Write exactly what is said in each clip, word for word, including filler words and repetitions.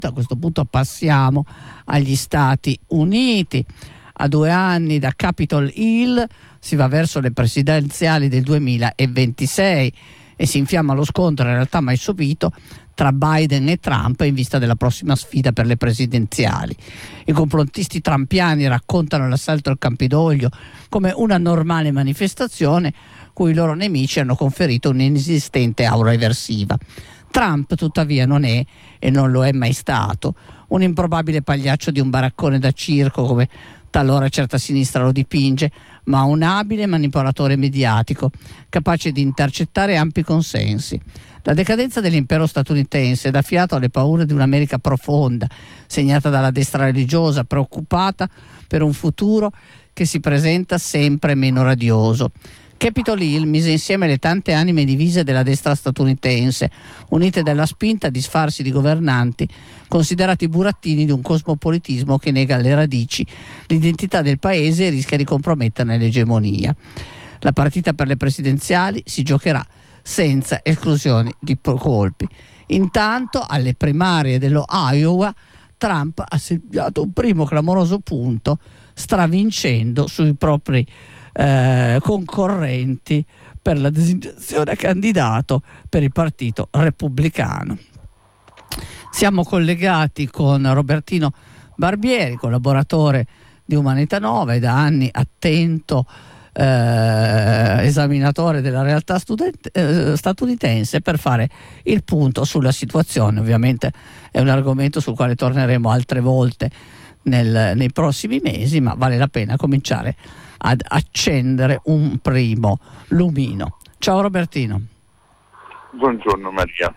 A questo punto passiamo agli Stati Uniti. A due anni da Capitol Hill si va verso le presidenziali del duemilaventisei e si infiamma lo scontro, in realtà mai subito, tra Biden e Trump in vista della prossima sfida per le presidenziali. I complottisti trumpiani raccontano l'assalto al Campidoglio come una normale manifestazione cui i loro nemici hanno conferito un'inesistente aura eversiva. Trump tuttavia non è, e non lo è mai stato, un improbabile pagliaccio di un baraccone da circo come talora certa sinistra lo dipinge, ma un abile manipolatore mediatico capace di intercettare ampi consensi. La decadenza dell'impero statunitense dà fiato alle paure di un'America profonda, segnata dalla destra religiosa, preoccupata per un futuro che si presenta sempre meno radioso. Capitol Hill mise insieme le tante anime divise della destra statunitense, unite dalla spinta a disfarsi di governanti considerati burattini di un cosmopolitismo che nega alle radici l'identità del paese e rischia di comprometterne l'egemonia. La partita per le presidenziali si giocherà senza esclusioni di colpi. Intanto, alle primarie dello Iowa, Trump ha segnato un primo clamoroso punto, stravincendo sui propri Eh, concorrenti per la designazione a candidato per il Partito Repubblicano. Siamo collegati con Robertino Barbieri, collaboratore di Umanità Nova e da anni attento eh, esaminatore della realtà student- eh, statunitense, per fare il punto sulla situazione. Ovviamente è un argomento sul quale torneremo altre volte nel, nei prossimi mesi, ma vale la pena cominciare ad accendere un primo lumino. Ciao Robertino. Buongiorno Maria.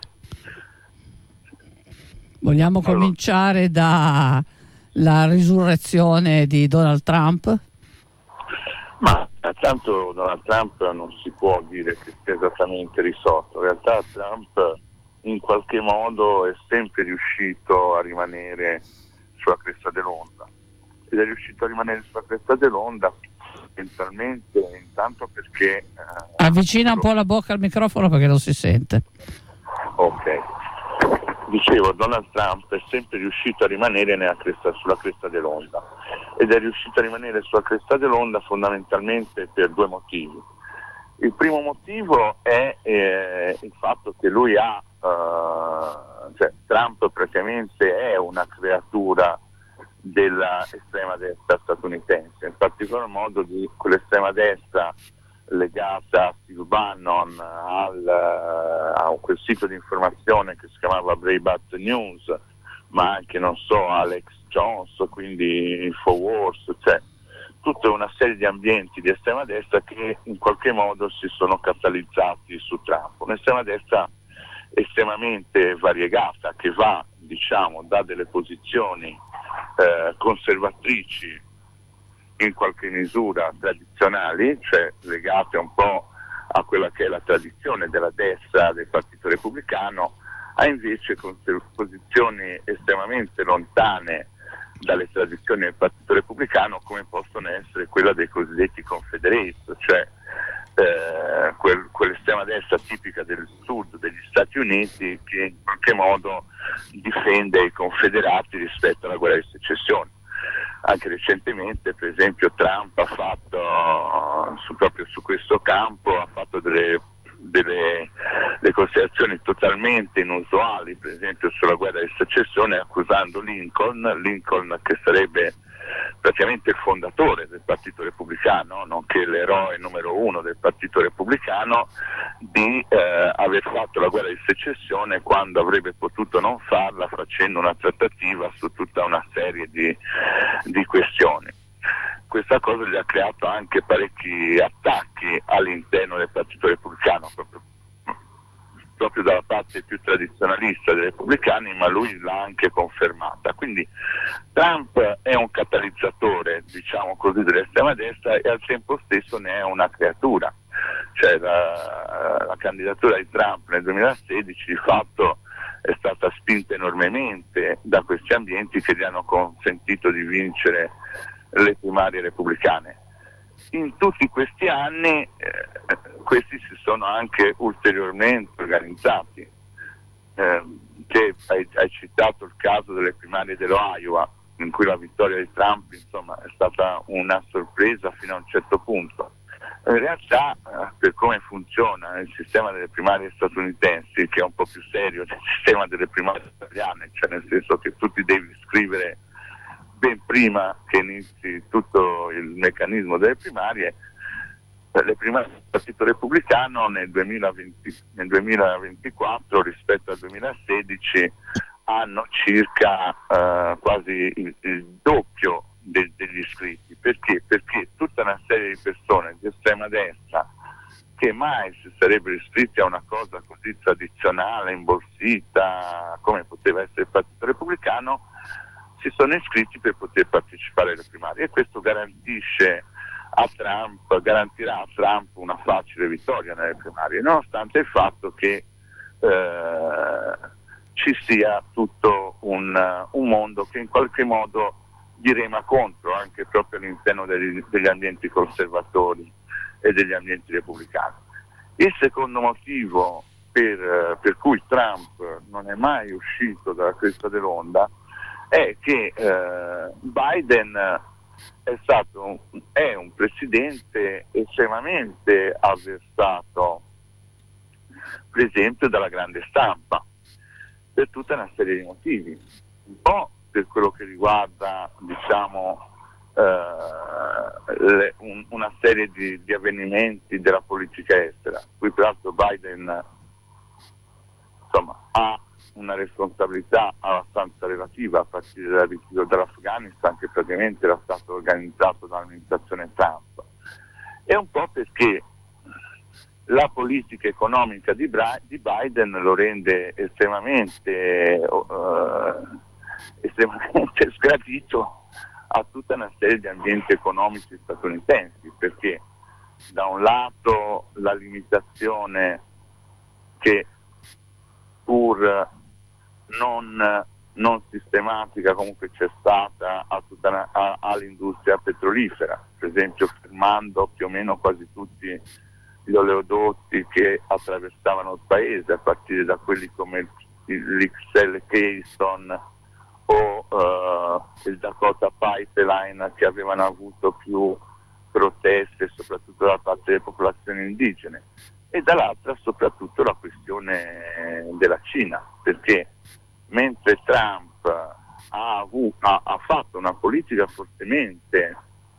Vogliamo allora. cominciare dalla risurrezione di Donald Trump? Ma tanto Donald Trump non si può dire che sia esattamente risolto. In realtà Trump in qualche modo è sempre riuscito a rimanere sulla cresta dell'onda ed è riuscito a rimanere sulla cresta dell'onda essenzialmente intanto perché eh, avvicina un po' la bocca al microfono perché non si sente. Ok, dicevo, Donald Trump è sempre riuscito a rimanere nella cresta, sulla cresta dell'onda ed è riuscito a rimanere sulla cresta dell'onda fondamentalmente per due motivi. Il primo motivo è eh, il fatto che lui ha eh, cioè Trump praticamente è una creatura della estrema destra statunitense, in particolar modo di quell'estrema destra legata a Steve Bannon, al, a quel sito di informazione che si chiamava Breitbart News, ma anche, non so, Alex Jones, quindi Infowars, cioè tutta una serie di ambienti di estrema destra che in qualche modo si sono catalizzati su Trump. Un'estrema destra estremamente variegata che va, diciamo, da delle posizioni Eh, conservatrici in qualche misura tradizionali, cioè legate un po' a quella che è la tradizione della destra del Partito Repubblicano, a invece conser- posizioni estremamente lontane dalle tradizioni del Partito Repubblicano, come possono essere quella dei cosiddetti Confederates, cioè eh, quel, quell'estrema destra tipica del sud degli Stati Uniti che in qualche modo difende i confederati rispetto alla guerra di secessione. Anche recentemente, per esempio, Trump ha fatto su, proprio su questo campo ha fatto delle, delle, delle considerazioni totalmente inusuali, per esempio sulla guerra di secessione, accusando Lincoln, Lincoln che sarebbe praticamente il fondatore del Partito Repubblicano, nonché l'eroe numero uno del Partito Repubblicano, di eh, aver fatto la guerra di secessione quando avrebbe potuto non farla, facendo una trattativa su tutta una serie di, di questioni. Questa cosa gli ha creato anche parecchi attacchi all'interno del Partito Repubblicano, proprio proprio dalla parte più tradizionalista dei repubblicani, ma lui l'ha anche confermata. Quindi Trump è un catalizzatore, diciamo così, dell'estrema destra e al tempo stesso ne è una creatura. Cioè la, la candidatura di Trump nel duemilasedici di fatto è stata spinta enormemente da questi ambienti che gli hanno consentito di vincere le primarie repubblicane. In tutti questi anni eh, questi si sono anche ulteriormente organizzati, eh, te hai, hai citato il caso delle primarie dell'Iowa, in cui la vittoria di Trump insomma è stata una sorpresa fino a un certo punto. In realtà eh, per come funziona il sistema delle primarie statunitensi, che è un po' più serio del sistema delle primarie italiane, cioè nel senso che tu ti devi iscrivere ben prima che inizi tutto il meccanismo delle primarie, le primarie del Partito Repubblicano nel, duemilaventi, nel duemilaventiquattro rispetto al duemilasedici hanno circa eh, quasi il, il doppio de, degli iscritti. Perché? Perché tutta una serie di persone di estrema destra che mai si sarebbero iscritti a una cosa così tradizionale, imborsita, come poteva essere il Partito Repubblicano, si sono iscritti per poter partecipare alle primarie, e questo garantisce a Trump, garantirà a Trump una facile vittoria nelle primarie, nonostante il fatto che eh, ci sia tutto un, un mondo che in qualche modo gli rema contro, anche proprio all'interno degli, degli ambienti conservatori e degli ambienti repubblicani. Il secondo motivo per, per cui Trump non è mai uscito dalla cresta dell'onda è che eh, Biden è stato è un presidente estremamente avversato, per esempio, dalla grande stampa, per tutta una serie di motivi, un po' per quello che riguarda, diciamo, eh, le, un, una serie di, di avvenimenti della politica estera, qui peraltro Biden insomma ha una responsabilità abbastanza relativa a partire dal ritiro dall'Afghanistan, che praticamente era stato organizzato dall'amministrazione Trump, e un po' perché la politica economica di, Bra- di Biden lo rende estremamente, uh, estremamente sgradito a tutta una serie di ambienti economici statunitensi, perché da un lato la limitazione che pur non, non sistematica comunque c'è stata a tutta una, a, all'industria petrolifera, per esempio fermando più o meno quasi tutti gli oleodotti che attraversavano il paese, a partire da quelli come l'X L Keystone o uh, il Dakota Pipeline, che avevano avuto più proteste soprattutto da parte delle popolazioni indigene, e dall'altra soprattutto la questione della Cina, perché mentre Trump ha, avuto, ha, ha fatto una politica fortemente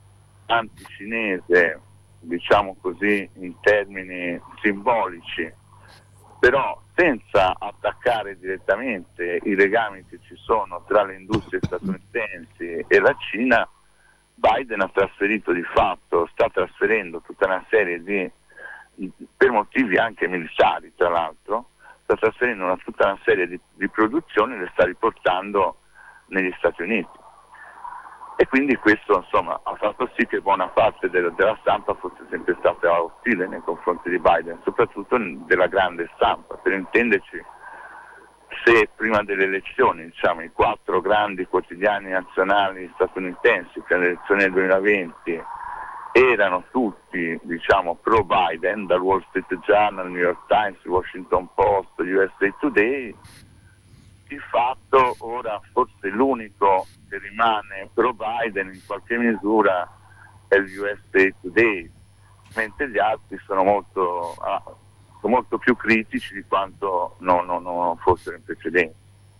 anticinese, diciamo così in termini simbolici, però senza attaccare direttamente i legami che ci sono tra le industrie statunitensi e la Cina, Biden ha trasferito di fatto, sta trasferendo tutta una serie di, per motivi anche militari tra l'altro, sta trasferendo una, tutta una serie di, di produzioni e le sta riportando negli Stati Uniti. E quindi questo insomma ha fatto sì che buona parte della, della stampa fosse sempre stata ostile nei confronti di Biden, soprattutto della grande stampa. Per intenderci, se prima delle elezioni, diciamo, i quattro grandi quotidiani nazionali statunitensi per le elezioni del duemilaventi erano tutti, diciamo, pro Biden, dal Wall Street Journal, New York Times, Washington Post, U S A Today, di fatto ora forse l'unico che rimane pro Biden in qualche misura è il U S A Today, mentre gli altri sono molto, ah, sono molto più critici di quanto non, non, non fossero in precedenza.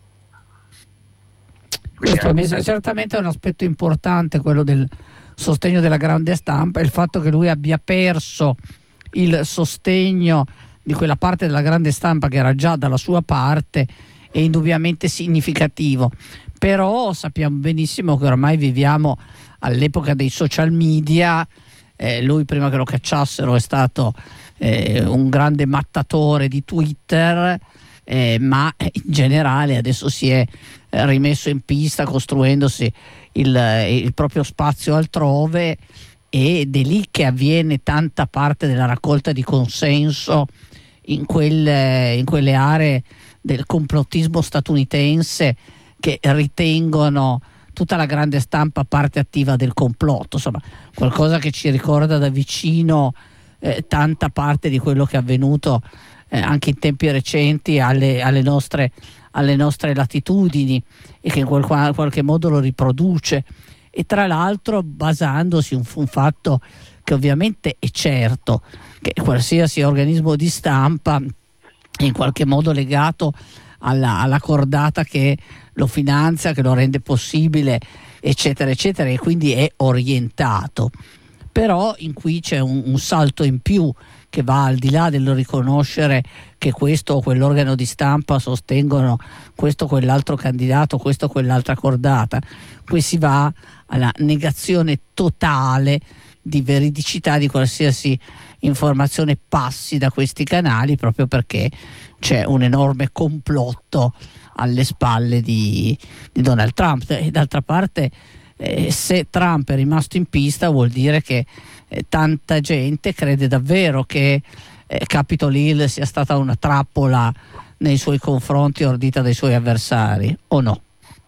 Questo anche... è certamente un aspetto importante, quello del sostegno della grande stampa, e il fatto che lui abbia perso il sostegno di quella parte della grande stampa che era già dalla sua parte è indubbiamente significativo. Però sappiamo benissimo che ormai viviamo all'epoca dei social media. Eh, lui, prima che lo cacciassero, è stato eh, un grande mattatore di Twitter, eh, ma in generale adesso si è eh, rimesso in pista costruendosi il, il proprio spazio altrove, ed è lì che avviene tanta parte della raccolta di consenso in, quel, in quelle aree del complottismo statunitense che ritengono tutta la grande stampa parte attiva del complotto. Insomma, qualcosa che ci ricorda da vicino eh, tanta parte di quello che è avvenuto eh, anche in tempi recenti alle, alle, nostre, alle nostre latitudini e che in qual- qualche modo lo riproduce, e tra l'altro basandosi su un fatto che ovviamente è certo, che qualsiasi organismo di stampa è in qualche modo legato alla, alla cordata che lo finanzia, che lo rende possibile, eccetera eccetera, e quindi è orientato. Però in qui c'è un, un salto in più che va al di là del riconoscere che questo o quell'organo di stampa sostengono questo o quell'altro candidato, questo o quell'altra cordata. Qui si va alla negazione totale di veridicità di qualsiasi informazione passi da questi canali, proprio perché c'è un enorme complotto alle spalle di, di Donald Trump. E d'altra parte, eh, se Trump è rimasto in pista, vuol dire che eh, tanta gente crede davvero che eh, Capitol Hill sia stata una trappola nei suoi confronti ordita dai suoi avversari, o no?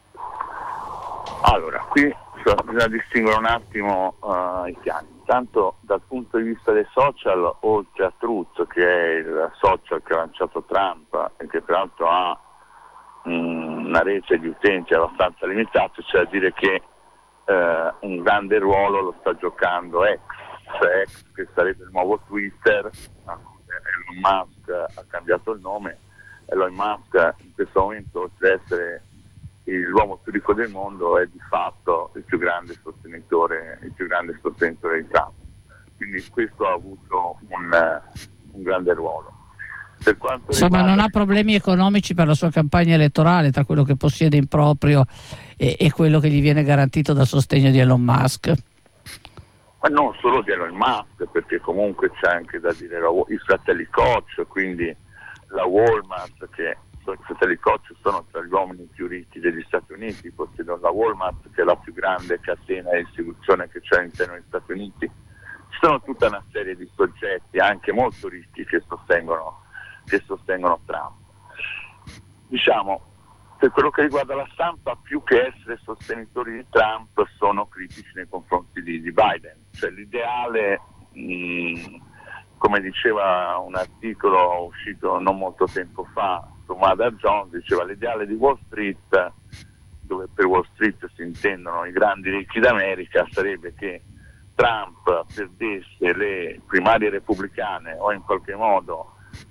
Allora, qui bisogna distinguere un attimo uh, i piani. Intanto dal punto di vista dei social, oltre a Truth, che è il social che ha lanciato Trump e che peraltro ha mh, una rete di utenti abbastanza limitata, c'è da dire che uh, un grande ruolo lo sta giocando X, cioè X che sarebbe il nuovo Twitter. Elon Musk ha cambiato il nome. Elon Musk in questo momento, oltre ad essere l'uomo più ricco del mondo, è di fatto il più grande sostenitore, il più grande sostenitore di Trump. Quindi questo ha avuto un, un grande ruolo. Per quanto Insomma, riguarda... non ha problemi economici per la sua campagna elettorale, tra quello che possiede in proprio e, e quello che gli viene garantito dal sostegno di Elon Musk. Ma non solo di Elon Musk, perché comunque c'è anche da dire i fratelli Koch, quindi la Walmart, che i fratelli Koch sono tra gli uomini più ricchi degli Stati Uniti, possiedono la Walmart, che è la più grande catena di distribuzione che c'è all'interno degli Stati Uniti. Ci sono tutta una serie di soggetti, anche molto ricchi, che sostengono, che sostengono Trump. Diciamo, per quello che riguarda la stampa, più che essere sostenitori di Trump, sono critici nei confronti di, di Biden. Cioè l'ideale, mh, come diceva un articolo uscito non molto tempo fa su Mother Jones, diceva l'ideale di Wall Street, dove per Wall Street si intendono i grandi ricchi d'America, sarebbe che Trump perdesse le primarie repubblicane o in qualche modo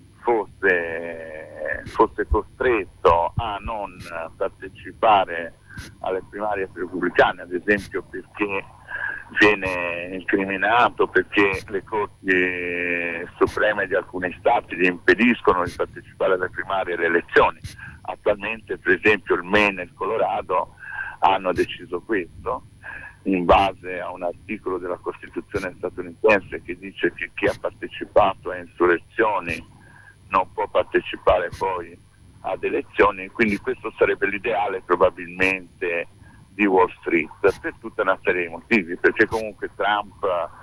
fosse, fosse costretto a non partecipare alle primarie repubblicane, ad esempio perché viene incriminato, perché le corti supreme di alcuni stati gli impediscono di partecipare alle primarie e alle elezioni. Attualmente, per esempio, il Maine e il Colorado hanno deciso questo, in base a un articolo della Costituzione statunitense che dice che chi ha partecipato a insurrezioni non può partecipare poi ad elezioni. Quindi questo sarebbe l'ideale probabilmente di Wall Street, per tutta una serie di motivi, perché comunque Trump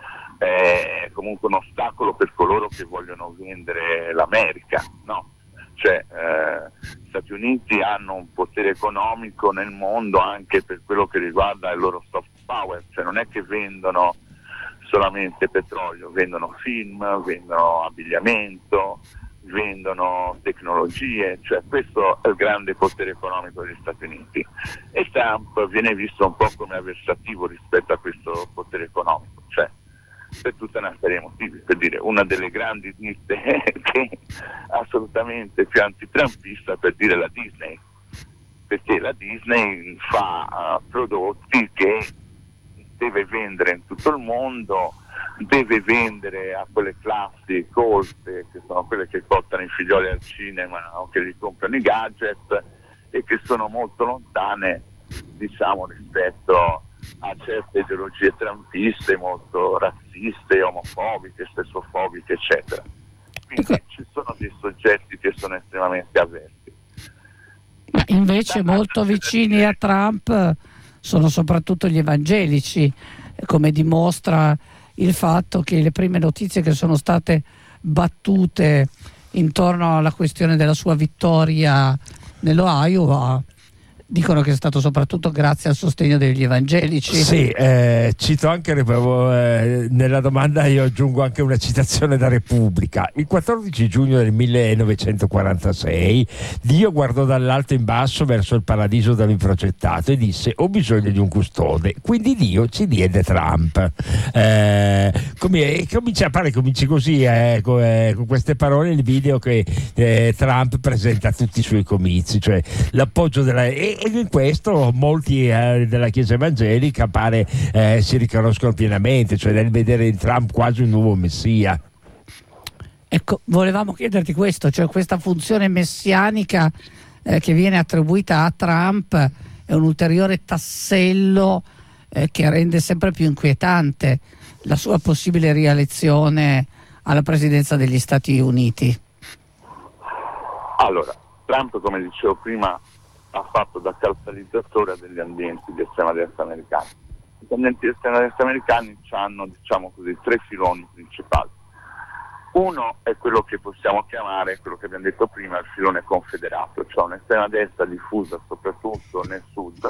è comunque un ostacolo per coloro che vogliono vendere l'America, no? Cioè eh, gli Stati Uniti hanno un potere economico nel mondo anche per quello che riguarda il loro soft power, cioè non è che vendono solamente petrolio, vendono film, vendono abbigliamento, vendono tecnologie, cioè questo è il grande potere economico degli Stati Uniti, e Trump viene visto un po' come avversativo rispetto a questo potere economico, cioè per tutta una serie di motivi. Per dire, una delle grandi ditte che è assolutamente più antitrumpista, per dire la Disney, perché la Disney fa uh, prodotti che deve vendere in tutto il mondo, deve vendere a quelle classi colte, che sono quelle che portano i figlioli al cinema o che gli comprano i gadget, e che sono molto lontane, diciamo, rispetto a certe ideologie trumpiste molto razziste, omofobiche, sessofobiche, eccetera. Quindi ci sono dei soggetti che sono estremamente avversi. Ma invece molto vicini a Trump sono soprattutto gli evangelici, come dimostra il fatto che le prime notizie che sono state battute intorno alla questione della sua vittoria nello Iowa dicono che è stato soprattutto grazie al sostegno degli evangelici. Sì, eh, cito anche eh, nella domanda, io aggiungo anche una citazione da Repubblica. Il quattordici giugno del millenovecentoquarantasei Dio guardò dall'alto in basso verso il paradiso dall'inprogettato e disse: ho bisogno di un custode, quindi Dio ci diede Trump. Eh, come, comincia a fare, cominci così eh, con, eh, con queste parole il video che eh, Trump presenta a tutti i suoi comizi, cioè l'appoggio della e, e in questo molti eh, della Chiesa evangelica pare eh, si riconoscono pienamente, cioè nel vedere in Trump quasi un nuovo messia. Ecco, volevamo chiederti questo, cioè questa funzione messianica eh, che viene attribuita a Trump è un ulteriore tassello eh, che rende sempre più inquietante la sua possibile rielezione alla presidenza degli Stati Uniti. Allora, Trump, come dicevo prima, ha fatto da catalizzatore degli ambienti di estrema destra americani. Gli ambienti di estrema destra americani hanno, diciamo così, tre filoni principali. Uno è quello che possiamo chiamare, quello che abbiamo detto prima, il filone confederato, cioè un'estrema destra diffusa soprattutto nel sud,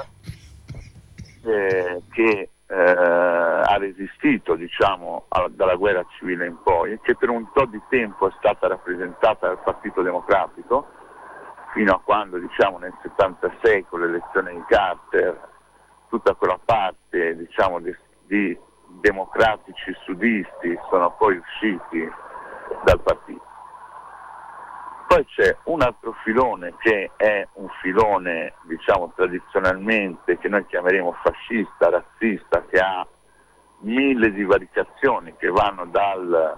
eh, che eh, ha resistito, diciamo, a, dalla guerra civile in poi, che per un po' di tempo è stata rappresentata dal Partito Democratico, fino a quando, diciamo, nel settantasei con l'elezione di Carter tutta quella parte, diciamo, di, di democratici sudisti sono poi usciti dal partito. Poi c'è un altro filone che è un filone, diciamo, tradizionalmente che noi chiameremo fascista, razzista, che ha mille divaricazioni che vanno dal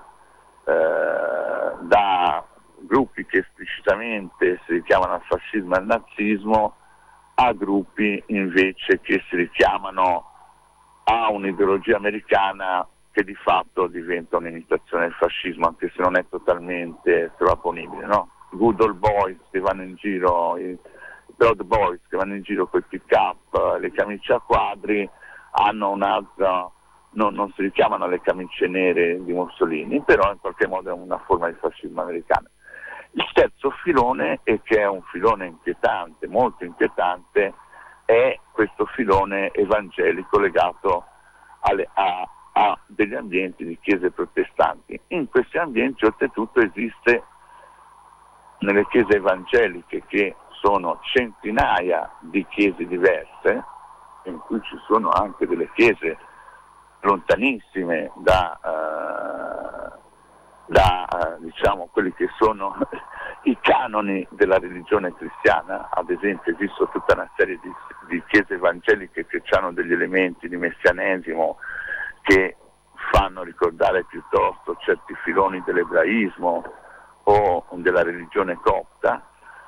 eh, da gruppi che esplicitamente si richiamano al fascismo e al nazismo a gruppi invece che si richiamano a un'ideologia americana che di fatto diventa un'imitazione del fascismo, anche se non è totalmente sovrapponibile, no? I good old boys che vanno in giro, i Proud Boys che vanno in giro con i pick up, le camicie a quadri, hanno un'altra, no, non si richiamano alle camicie nere di Mussolini, però in qualche modo è una forma di fascismo americano. Il terzo filone, e che è un filone inquietante, molto inquietante, è questo filone evangelico legato alle, a, a degli ambienti di chiese protestanti. In questi ambienti oltretutto esiste, nelle chiese evangeliche, che sono centinaia di chiese diverse, in cui ci sono anche delle chiese lontanissime da... Uh, da eh, diciamo quelli che sono i canoni della religione cristiana. Ad esempio esiste tutta una serie di, di chiese evangeliche che hanno degli elementi di messianesimo che fanno ricordare piuttosto certi filoni dell'ebraismo o della religione copta.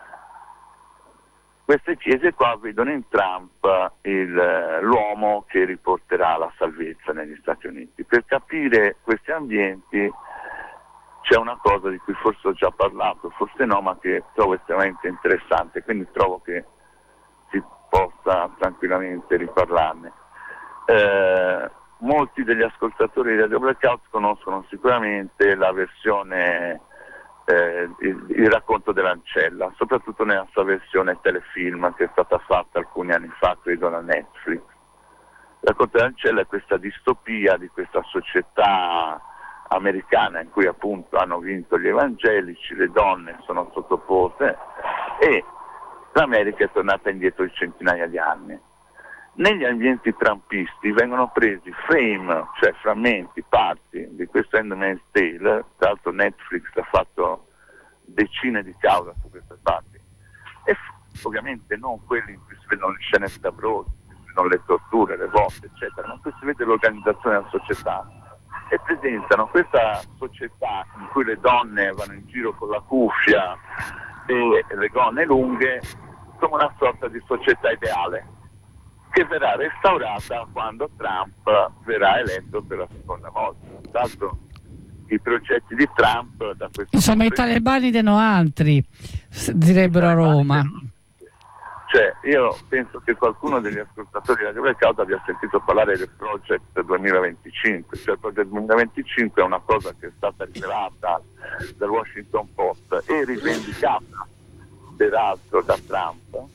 Queste chiese qua vedono in Trump il, l'uomo che riporterà la salvezza negli Stati Uniti. Per capire questi ambienti c'è una cosa di cui forse ho già parlato, forse no, ma che trovo estremamente interessante, quindi trovo che si possa tranquillamente riparlarne. Eh, molti degli ascoltatori di Radio Blackout conoscono sicuramente la versione, eh, il, il racconto dell'ancella, soprattutto nella sua versione telefilm che è stata fatta alcuni anni fa, credo, da Netflix. Il racconto dell'ancella è questa distopia di questa società americana in cui appunto hanno vinto gli evangelici, le donne sono sottoposte e l'America è tornata indietro di centinaia di anni. Negli ambienti trumpisti vengono presi frame, cioè frammenti, parti di questo Handmaid's Tale, tra l'altro Netflix ha fatto decine di cause su queste parti, e f- ovviamente non quelli in cui si vedono le scene scabrose, in cui si vedono le torture, le botte, eccetera, ma in cui si vede l'organizzazione della società. E presentano questa società in cui le donne vanno in giro con la cuffia e le gonne lunghe come una sorta di società ideale che verrà restaurata quando Trump verrà eletto per la seconda volta. Tanto i progetti di Trump da questo insomma i talebani de no altri, direbbero a Roma. Cioè, io penso che qualcuno degli ascoltatori della Blackout abbia sentito parlare del Project duemilaventicinque, cioè il Project duemilaventicinque è una cosa che è stata rivelata dal Washington Post e rivendicata peraltro da Trump,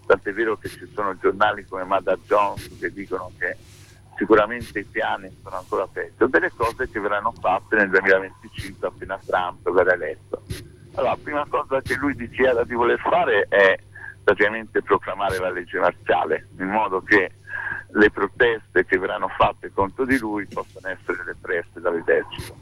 tant'è vero che ci sono giornali come Mother Jones che dicono che sicuramente i piani sono ancora peggio, delle cose che verranno fatte nel duemilaventicinque appena Trump verrà eletto. Allora, la prima cosa che lui dichiara di voler fare è praticamente proclamare la legge marziale, in modo che le proteste che verranno fatte contro di lui possano essere represse dall'esercito,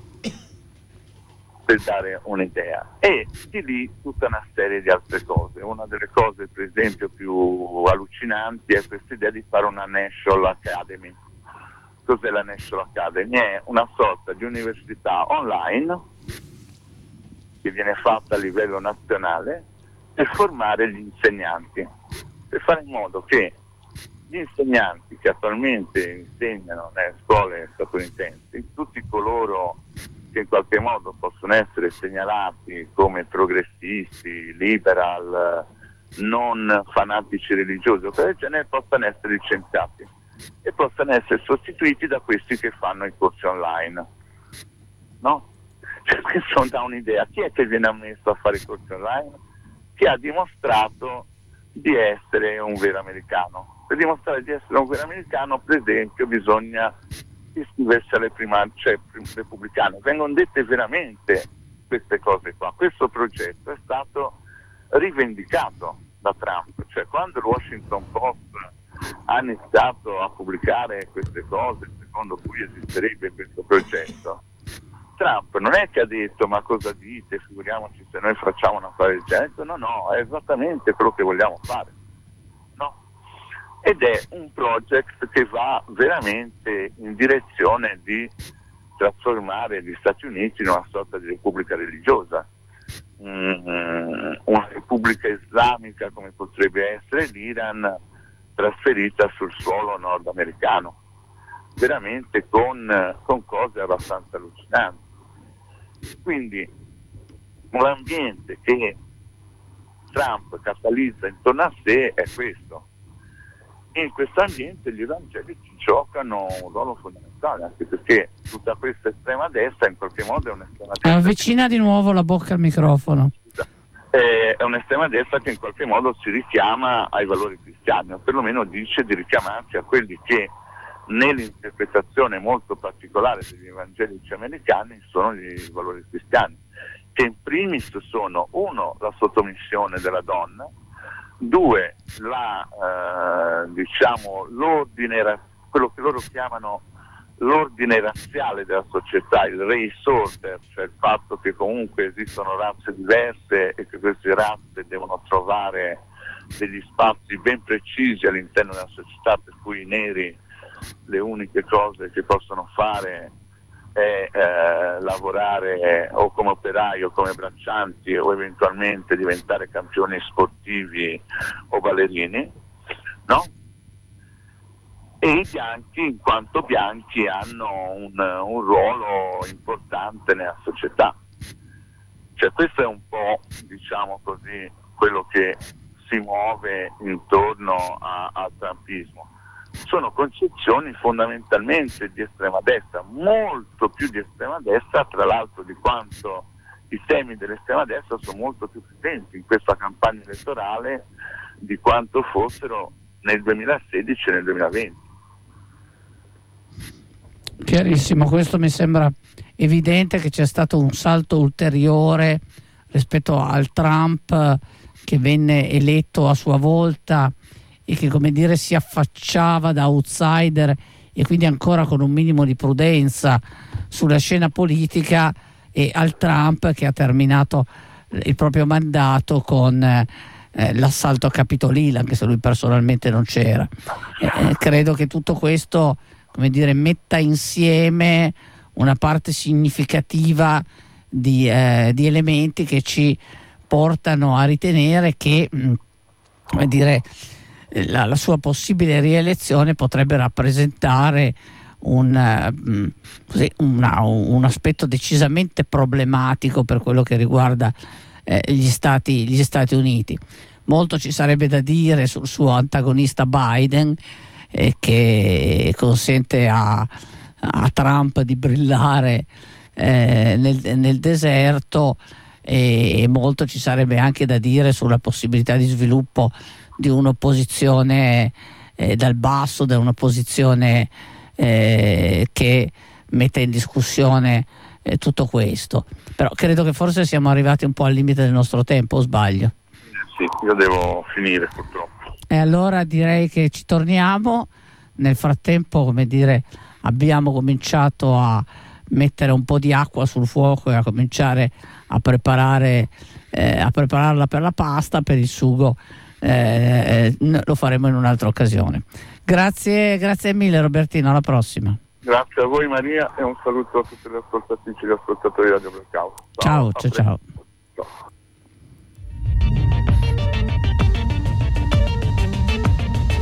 per dare un'idea. E di lì tutta una serie di altre cose. Una delle cose, per esempio, più allucinanti è questa idea di fare una National Academy. Cos'è la National Academy? È una sorta di università online che viene fatta a livello nazionale per formare gli insegnanti, per fare in modo che gli insegnanti che attualmente insegnano nelle scuole statunitensi, tutti coloro che in qualche modo possono essere segnalati come progressisti, liberal, non fanatici religiosi o cose del genere, possano essere licenziati e possano essere sostituiti da questi che fanno i corsi online, no? Cioè, questo dà un'idea. Chi è che viene ammesso a fare i corsi online? Chi ha dimostrato di essere un vero americano. Per dimostrare di essere un vero americano, per esempio, bisogna iscriversi alle primarie, cioè repubblicane. Vengono dette veramente queste cose qua. Questo progetto è stato rivendicato da Trump, cioè quando il Washington Post ha iniziato a pubblicare queste cose secondo cui esisterebbe questo progetto, Trump non è che ha detto ma cosa dite, figuriamoci se noi facciamo una cosa del genere. No, no, è esattamente quello che vogliamo fare, no? Ed è un project che va veramente in direzione di trasformare gli Stati Uniti in una sorta di repubblica religiosa, mm, una repubblica islamica come potrebbe essere l'Iran trasferita sul suolo nordamericano, veramente con, con cose abbastanza allucinanti. Quindi l'ambiente che Trump catalizza intorno a sé è questo. In questo ambiente gli evangelici giocano un ruolo fondamentale, anche perché tutta questa estrema destra in qualche modo è un'estrema destra. Avvicina di nuovo la bocca al microfono. È un'estrema destra che in qualche modo si richiama ai valori cristiani, o perlomeno dice di richiamarsi a quelli che nell'interpretazione molto particolare degli evangelici americani sono i valori cristiani, che in primis sono uno, la sottomissione della donna, due, la, eh, diciamo, l'ordine, quello che loro chiamano l'ordine razziale della società, il race order, cioè il fatto che comunque esistono razze diverse e che queste razze devono trovare degli spazi ben precisi all'interno della società, per cui i neri le uniche cose che possono fare è eh, lavorare o come operai o come braccianti o eventualmente diventare campioni sportivi o ballerini, no? E i bianchi, in quanto bianchi, hanno un, un ruolo importante nella società. Cioè questo è un po', diciamo così, quello che si muove intorno a, al trumpismo. Sono concezioni fondamentalmente di estrema destra, molto più di estrema destra, tra l'altro di quanto i temi dell'estrema destra sono molto più presenti in questa campagna elettorale di quanto fossero nel duemilasedici e nel duemilaventi. Chiarissimo, questo mi sembra evidente che c'è stato un salto ulteriore rispetto al Trump che venne eletto a sua volta e che, come dire, si affacciava da outsider e quindi ancora con un minimo di prudenza sulla scena politica, e al Trump che ha terminato il proprio mandato con eh, l'assalto a Capitol Hill, anche se lui personalmente non c'era. Eh, credo che tutto questo, come dire, metta insieme una parte significativa di, eh, di elementi che ci portano a ritenere che, mh, come dire, La, la sua possibile rielezione potrebbe rappresentare un, uh, così, una, un aspetto decisamente problematico per quello che riguarda eh, gli, Stati, gli Stati Uniti. Molto ci sarebbe da dire sul suo antagonista Biden, eh, che consente a, a Trump di brillare eh, nel, nel deserto, e, e molto ci sarebbe anche da dire sulla possibilità di sviluppo di un'opposizione eh, dal basso, di un'opposizione eh, che mette in discussione eh, tutto questo. Però credo che forse siamo arrivati un po' al limite del nostro tempo, o sbaglio? Sì, io devo finire purtroppo. E allora direi che ci torniamo. Nel frattempo, come dire, abbiamo cominciato a mettere un po' di acqua sul fuoco e a cominciare a preparare eh, a prepararla per la pasta, per il sugo eh, lo faremo in un'altra occasione. Grazie, grazie mille Robertino, alla prossima. Grazie a voi Maria e un saluto a tutte le ascoltatrici e gli ascoltatori di Radio Blackout. Ciao, ciao, ciao.